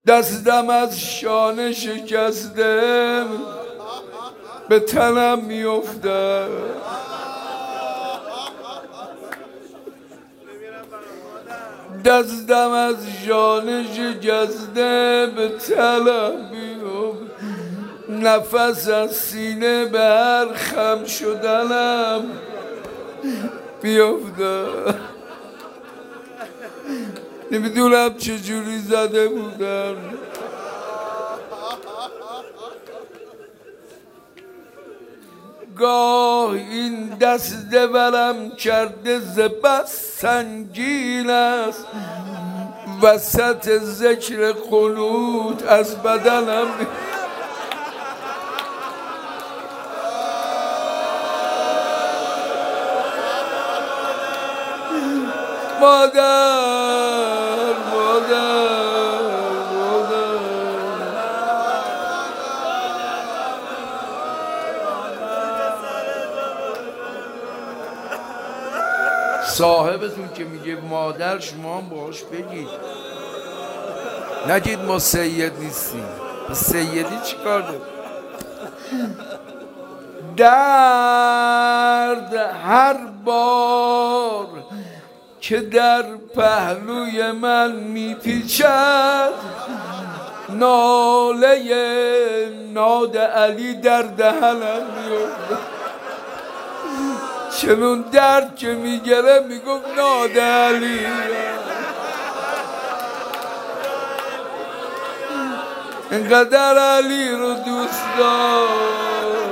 دستم از شانه شکستم به تنم میافتد، دستم از شانه شکسته به تنم میافتد، نفس از سینه به هر خم شدنم میافتد. نمیدونم چجوری زده بودم، گاه این دست برم کرده ز بس سنگین است، وسط ذکر قنوت از بدنم مادر صاحبتون که میگه مادر شما هم باهاش بگید، نگید ما سید نیستیم. سیدی چی کار داره؟ درد هر بار که در پهلوی من میپیچد، ناله ناد علی در دهنم میفته. چنون درد که میگره میگفت ناد علی، انقدر علی رو دوست داشت.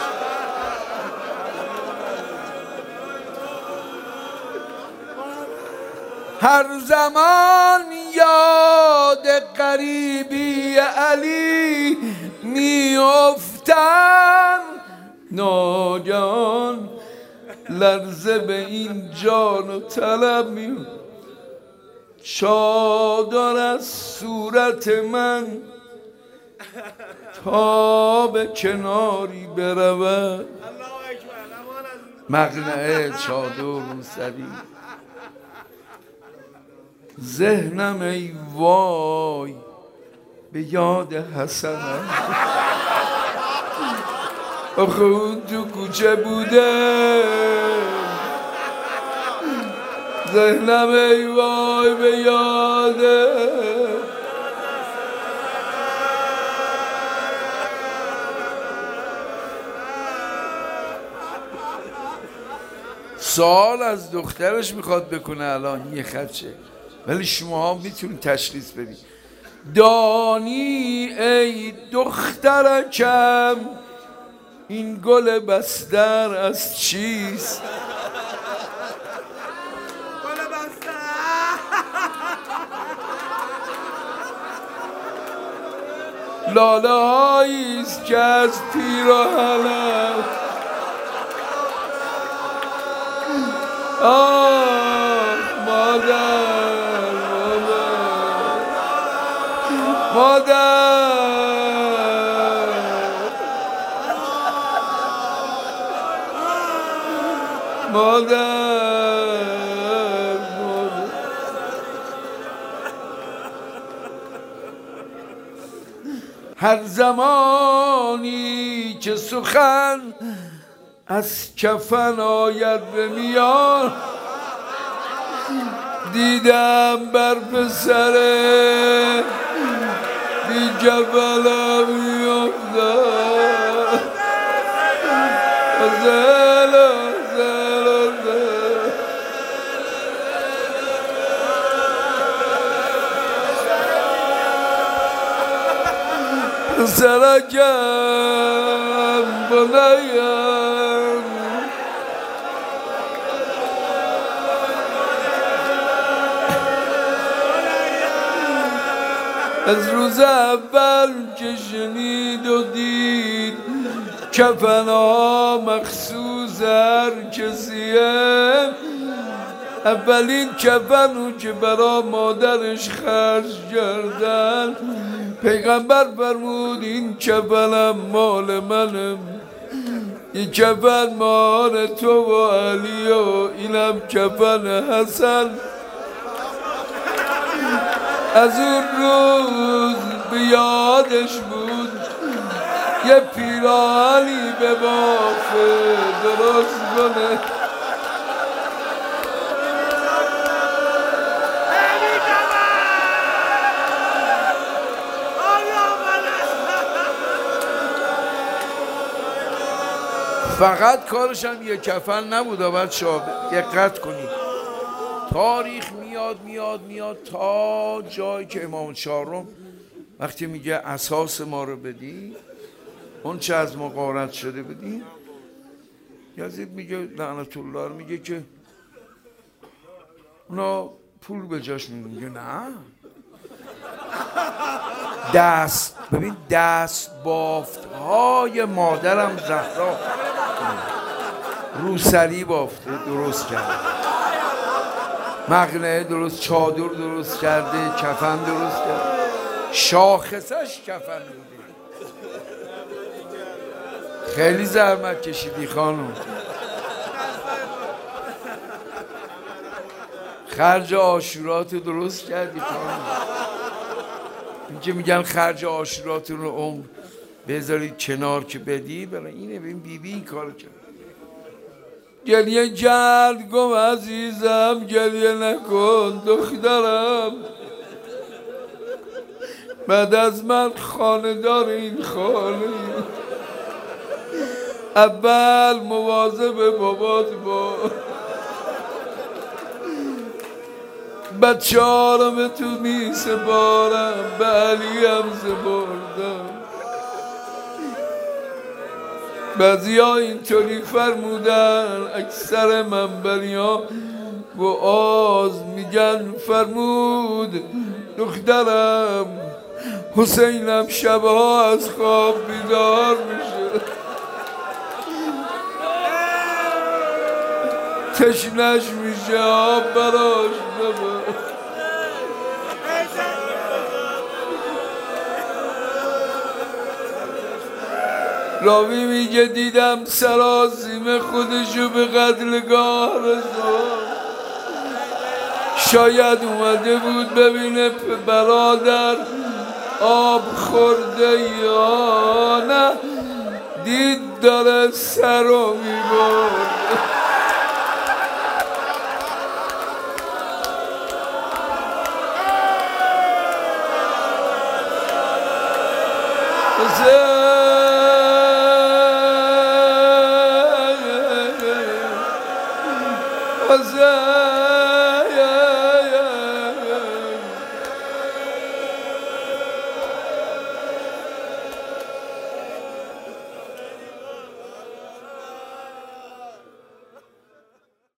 هر زمان یاد قریبی علی میافتم، ناگهان لرزه به این جان و طلب می چادر از صورت من تا به کناری برود، مقنعه چادر روسری ذهنم ای وای به یاد حسنم. آخه اون تو کوچه بوده، ذهنم ای وای به یاده. سوال از دخترش میخواد بکنه الان یه خدشه، ولی شما میتونید تشخیص بدید. دانی ای دخترکم این گل بستر از چیست؟ گل بستر لاله هاییست که از پیراهنم آه مادر مادر مادر هر زمانی که سخن از کفن آید به میان، دیدم بر پسر بی کفنم میافتد. پسرکم بنایم از روز اول که شنید و دید کفنها مخصوص هر کسیه، اولین کفنو که برا مادرش خرج کردن، پیغمبر فرمود این کفنم مال منم، این کفن مال تو و علی و اینم کفن حسن. از اون روز یادش بود یه پیراهنی به بافه درست کنه. فقط کارش هم یه کفن نبود. بچه‌ها دقت کنید، تاریخ میاد تا جایی که امام چهارم وقتی میگه اساس ما رو بدی، اون چه از ما غارت شده بدی، یزید میگه لعنت الله میگه که اونا پول به جاش میگه نه، ببین دست بافت های مادرم زهرا روسری بافته درست کرده، مقنعه درست، چادر درست کرده، کفن درست کرده، شاخصش کفن بوده. خیلی زحمت کشیدی خانم، خرج عاشورات درست کردی خانم. این که میگن خرج عاشوراتون رو عمر بذارید کنار که بدی، برای اینه. ببین بیبی این کار کرد. گریه کرد گم عزیزم گریه نکن دخترم، بعد از من خانه دار این خانه، اول مواظب بابات باش، بچه ها رو به تو می سپارم، به علی هم سپردم. بعضی ها اینطوری فرمودن، اکثر منبری ها وعاظ میگن فرمود دخترم حسینم شبها از خواب بیدار میشه، تشنش میشه آب براش ببر. راوی میگه دیدم سراسیم خودشو به قتلگاه رسون، شاید اومده بود ببینه برادر آب خورده یا نه، دید داره سر رو میبرد. حسین